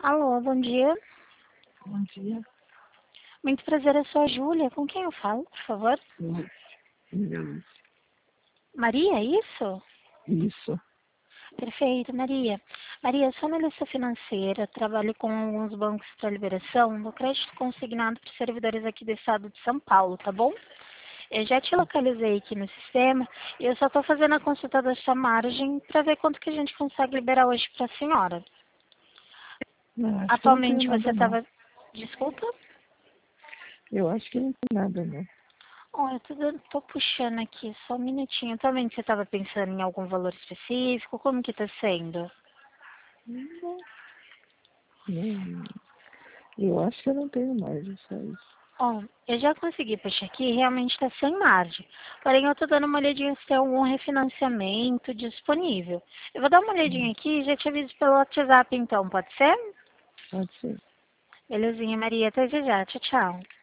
Alô, bom dia. Bom dia. Muito prazer, eu sou a Júlia. Com quem eu falo, por favor? Não. Maria, é isso? Isso. Perfeito, Maria. Maria, eu sou analista financeira, trabalho com alguns bancos para liberação do crédito consignado para servidores aqui do estado de São Paulo, tá bom? Eu já te localizei aqui no sistema e eu só estou fazendo a consulta da sua margem para ver quanto que a gente consegue liberar hoje para a senhora. Não, acho que não tem Atualmente você nada não. estava... Desculpa? Eu acho que não tem nada não. Olha, tô puxando aqui, só um minutinho. Também você estava pensando em algum valor específico? Como que tá sendo? Não. Eu acho que eu não tenho mais, é só isso. Ó, eu já consegui puxar aqui, realmente está sem margem. Porém, eu tô dando uma olhadinha se tem algum refinanciamento disponível. Eu vou dar uma olhadinha aqui e já te aviso pelo WhatsApp então, pode ser? Pode ser. Belezinha, Maria. Até já já. Tchau, tchau.